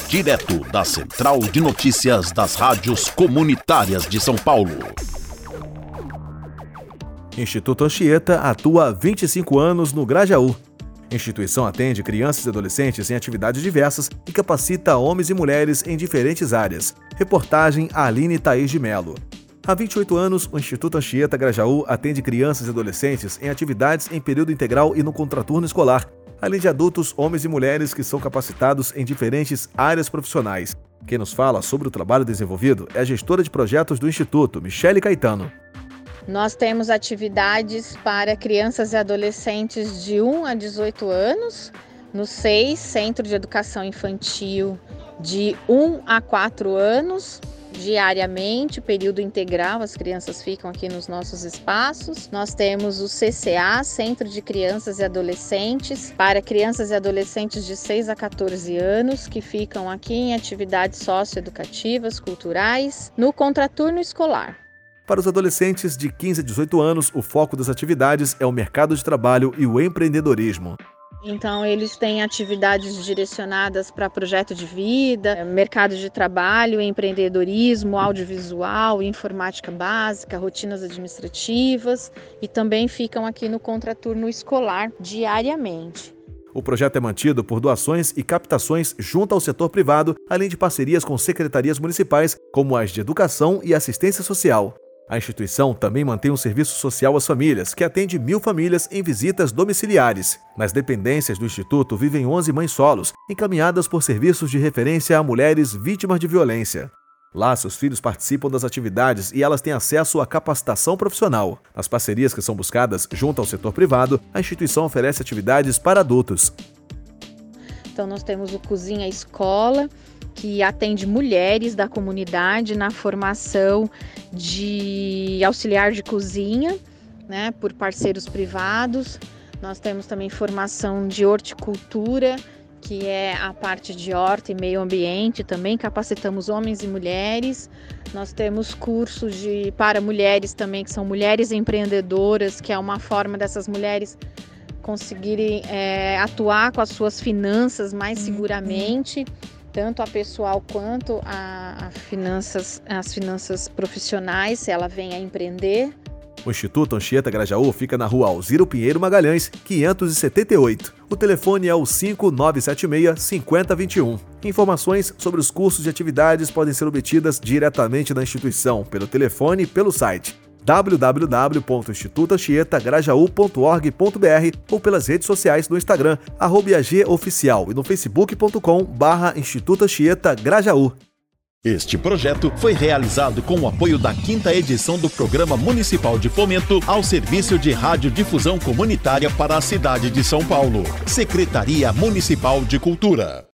direto da Central de Notícias das Rádios Comunitárias de São Paulo. Instituto Anchieta atua há 25 anos no Grajaú. A instituição atende crianças e adolescentes em atividades diversas e capacita homens e mulheres em diferentes áreas. Reportagem Aline Thaís de Melo. Há 28 anos, o Instituto Anchieta Grajaú atende crianças e adolescentes em atividades em período integral e no contraturno escolar, além de adultos, homens e mulheres que são capacitados em diferentes áreas profissionais. Quem nos fala sobre o trabalho desenvolvido é a gestora de projetos do Instituto, Michele Caetano. Nós temos atividades para crianças e adolescentes de 1 a 18 anos, no SEIS, Centro de Educação Infantil, de 1 a 4 anos, diariamente, período integral, as crianças ficam aqui nos nossos espaços. Nós temos o CCA, Centro de Crianças e Adolescentes, para crianças e adolescentes de 6 a 14 anos, que ficam aqui em atividades socioeducativas, culturais, no contraturno escolar. Para os adolescentes de 15 a 18 anos, o foco das atividades é o mercado de trabalho e o empreendedorismo. Então, eles têm atividades direcionadas para projeto de vida, mercado de trabalho, empreendedorismo, audiovisual, informática básica, rotinas administrativas e também ficam aqui no contraturno escolar diariamente. O projeto é mantido por doações e captações junto ao setor privado, além de parcerias com secretarias municipais, como as de Educação e Assistência Social. A instituição também mantém um serviço social às famílias, que atende 1.000 famílias em visitas domiciliares. Nas dependências do Instituto vivem 11 mães solos, encaminhadas por serviços de referência a mulheres vítimas de violência. Lá, seus filhos participam das atividades e elas têm acesso à capacitação profissional. Nas parcerias que são buscadas junto ao setor privado, a instituição oferece atividades para adultos. Então, nós temos o Cozinha Escola, que atende mulheres da comunidade na formação de auxiliar de cozinha, né, por parceiros privados. Nós temos também formação de horticultura, que é a parte de horta e meio ambiente, também capacitamos homens e mulheres. Nós temos cursos para mulheres também, que são mulheres empreendedoras, que é uma forma dessas mulheres conseguirem atuar com as suas finanças mais seguramente, tanto a pessoal quanto as finanças profissionais, se ela vem a empreender. O Instituto Anchieta Grajaú fica na rua Alziro Pinheiro Magalhães, 578. O telefone é o 5976-5021. Informações sobre os cursos e atividades podem ser obtidas diretamente na instituição, pelo telefone e pelo site www.institutoanchietagrajaú.org.br ou pelas redes sociais no Instagram, @IAGOficial e no facebook.com/Instituto Anchieta Grajaú. Este projeto foi realizado com o apoio da 5ª edição do Programa Municipal de Fomento ao Serviço de Radiodifusão Comunitária para a cidade de São Paulo. Secretaria Municipal de Cultura.